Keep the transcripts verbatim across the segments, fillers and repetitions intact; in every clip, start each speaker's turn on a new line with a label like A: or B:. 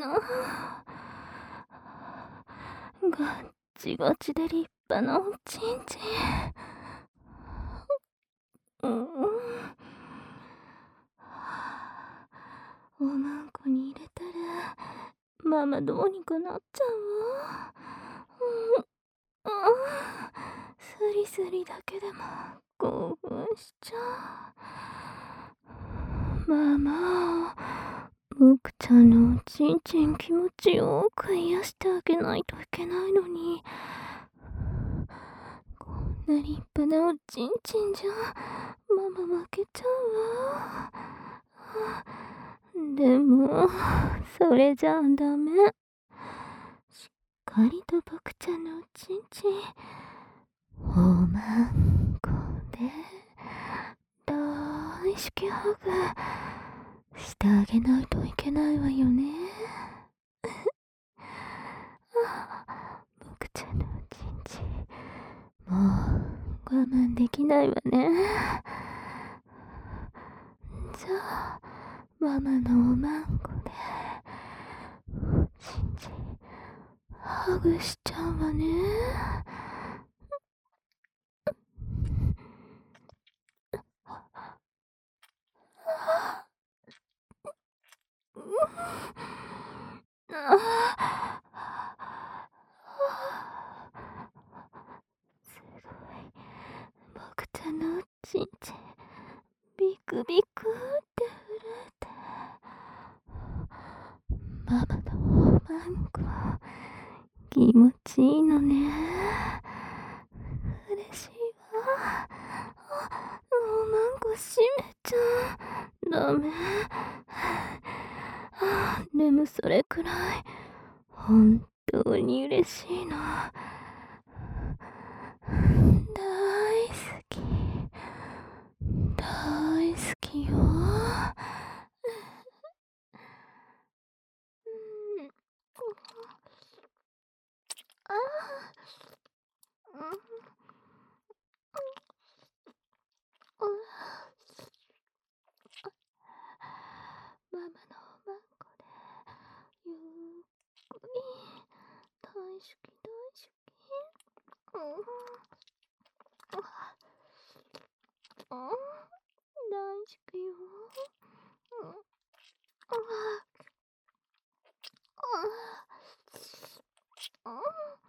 A: ガッチガチで立派なおちんちん。うん。おまんこに入れたらママどうにかなっちゃうわ。うん、うん、スリスリだけでも興奮しちゃう。ママ、僕ちゃんのおちんちん気持ちよく癒してあげないといけないのに、こんな立派なおちんちんじゃママ負けちゃうわ。でもそれじゃあダメ。しっかりと僕ちゃんのおちんちんおまんこで大好きハグしてあげないといけないわよね。僕ちゃんのおちんちんもう我慢できないわね。じゃあママのおまんこでおちんちんハグしちゃうわね。すごい、僕ちゃんのおちんちんビクビクって震えて、ママのおまんこ気持ちいいのね。嬉しいわ。あ、おまんこ閉めちゃう。ダメ。あ、でもそれくらい本当に嬉しいの。大好き。大好きよ。うん。ああ。うん。うん。ママのおまんこでゆっくり大好き大好き。うん。うん、大好きよ。うん。ああ。あ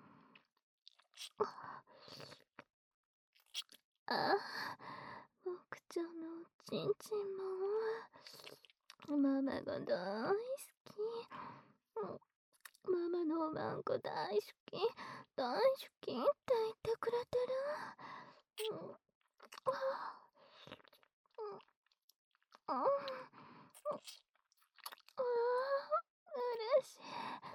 A: あ。僕ちゃんのおちんちんもママが大好き。ママのおまんこ大好き大好きって言ってくれてる。うん。ああ。うん。ああ、嬉しい。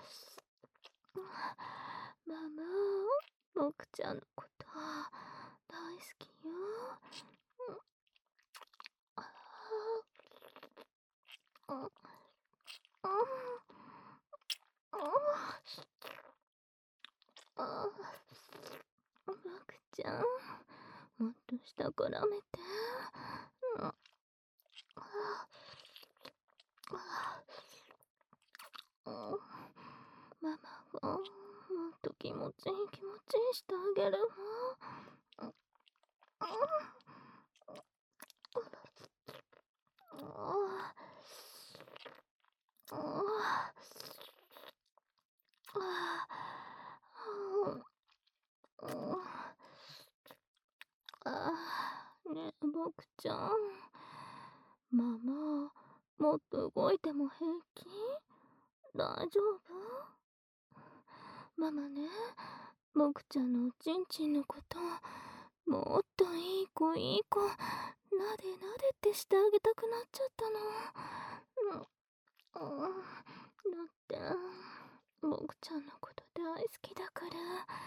A: ママ、僕ちゃんのこと大好きよ。うん。ああ。うん。うん。ああ。僕ちゃん、もっと下から見て。うん。ああ。うん。ママがもっと気持ちいい気持ちいいしてあげるわ。うん。ああ。ああ。ああ。ねえ、僕ちゃん。ママ、もっと動いても平気？大丈夫？ママね、僕ちゃんのおちんちんのこと、もっといい子いい子、なでなでってしてあげたくなっちゃったの。うん、うん、だって、僕ちゃんのこと大好きだから。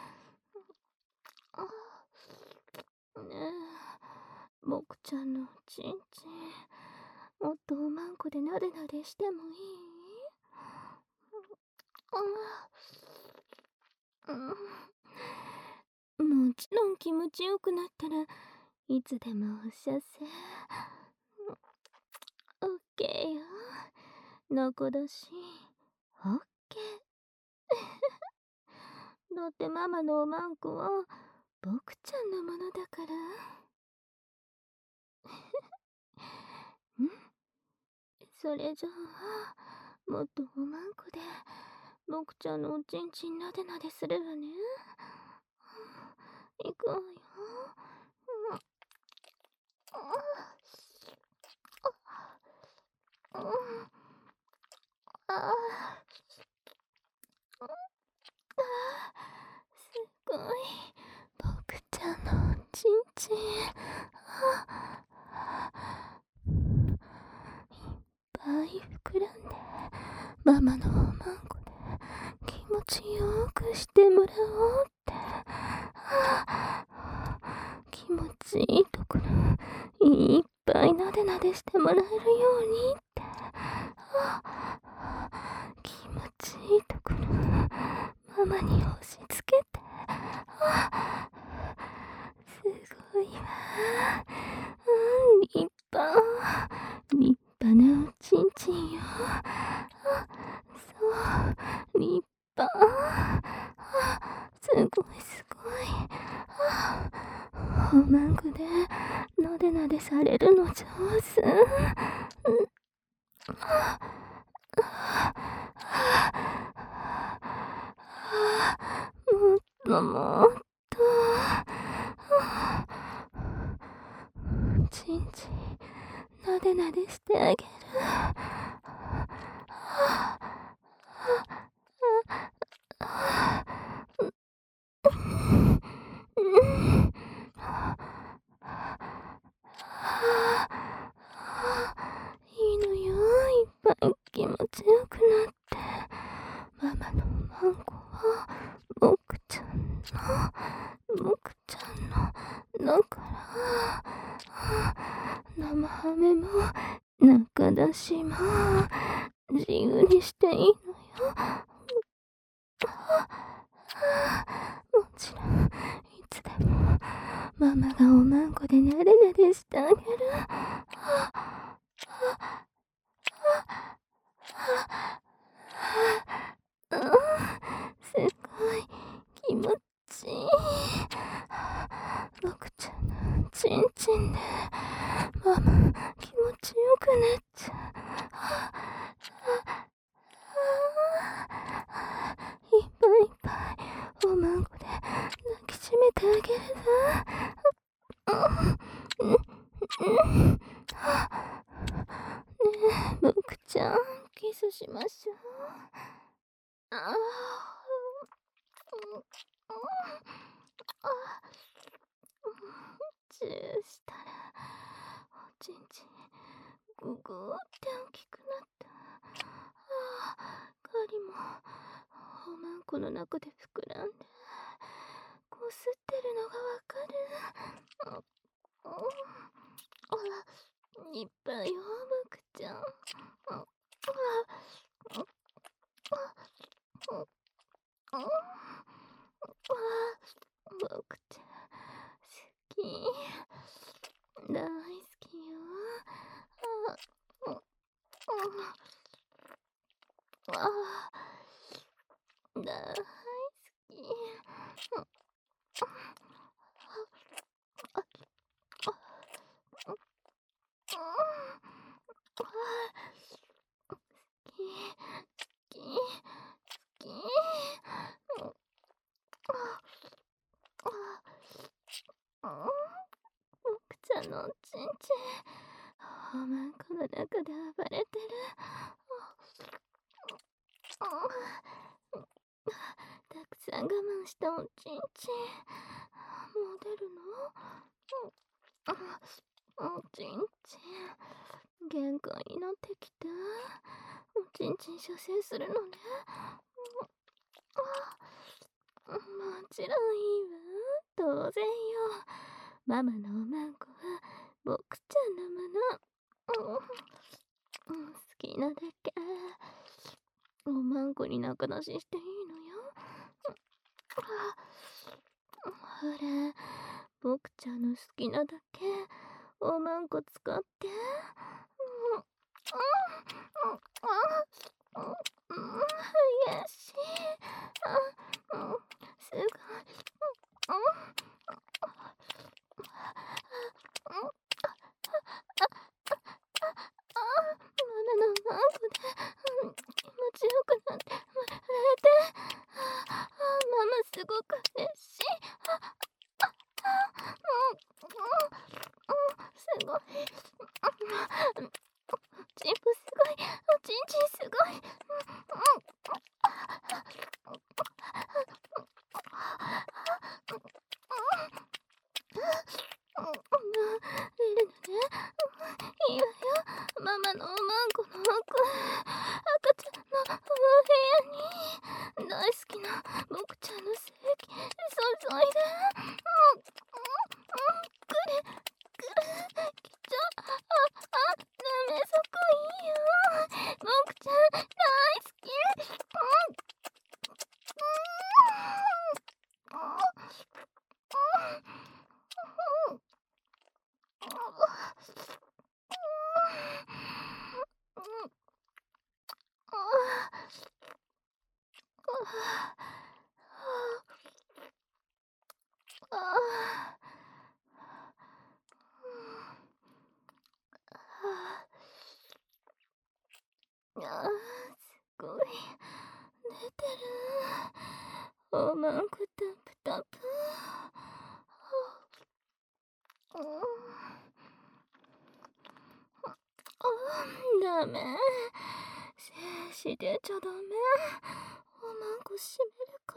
A: あ、ねえ、僕ちゃんのおちんちん、もっとおまんこでなでなでしてもいい？うん。うん、もちろん気持ちよくなったらいつでもおっしゃせ。オッケーよ。のこだしオッケー。だってママのおまんこは僕ちゃんのものだから。んそれじゃあ、もっとおまんこで僕ちゃんのおちんちんなでなでするわね。いくわよ。うんうんああ、すごい。僕ちゃんのおちんちん。いっぱい膨らんで、ママのおまんこで気持ちよくしてもらおうって。気持ちいいところいっぱいなでなでしてもらえるようにって。気持ちいいところママに押し付けて。すごいわ。うん、立派。立派なおちんちんよ。そう、立派。すごいすごい。おまんこでなでなでされるの上手。もっともっと。ちんちんなでなでしてあげる。いいのよ、いっぱい気持ちよくなって。ママのマンコは僕ちゃんの僕ちゃんのだから。生ハメも中出しも自由にしていいのよ。もちろんいつでもママがおまんこでなでなでしてあげる。うん、すごい気持ちいい。僕ちゃんのちんちんでママ気持ちよくなっちゃう。いっぱいいっぱいおまんこで抱きしめてあげるわ。うんうんうんねえ、僕ちゃんキスしましょう。ああ、うん、あ、チューしたらおちんちんぐぐーって大きくなった。ああ、狩りもおまんこの中で膨らんでこすってるのがわかる。うん、あ、いっぱいよ、僕ちゃん。あ、あ、あ、あ、あ、僕ちゃん好き。大好きよ。あ、あ、あ、あ、大好き。あ、あ、あ、あ、好き、好き、好き。あ、僕ちゃんのおちんちんおまんこの中で暴れてる。あ、たくさん我慢したおちんちんもう出るの？おちんちん限界になってきた。おちんちん射精するのね。もちろんいいわ。当然よ。ママのおまんこは僕ちゃんのもの。うん、好きなだけおまんこに仲出ししていいのよ。ほら、僕ちゃんの好きなだけおまんこ使って。うん、うん、うん、うん、 ママのおまんこの奥、赤ちゃんのお部屋に大好きな僕ちゃんの精液注いで、うんうんうん、くるくるきちゃ、ああ、ダメ、そこいいよ、僕ちゃん大好き、うんああ、すごい出てる。おまんこタプタプ。うん、ダメ。精子出ちゃダメ。おまんこ閉めるから。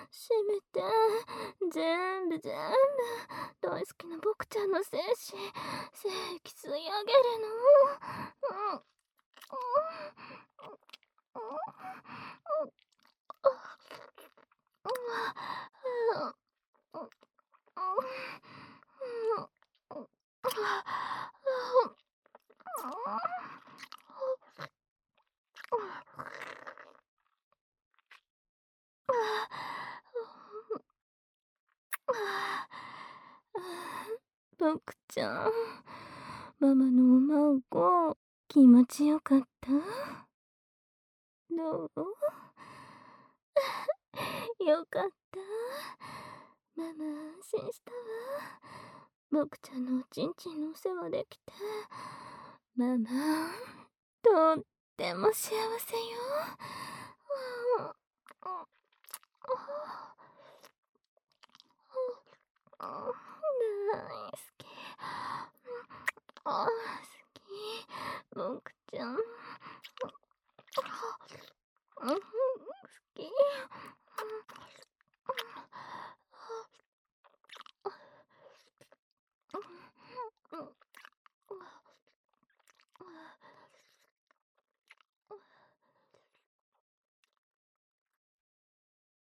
A: 閉めて。全部全部。大好きな僕ちゃんの精子。精液吸い上げるの。うん。うん。僕ちゃん、ママのおまんこ気持ちよかった？どう？よかった。ママ安心したわ。僕ちゃんのおちんちんのお世話できて、ママとっても幸せよ。うん、大好き。あ、好き。僕ちゃん。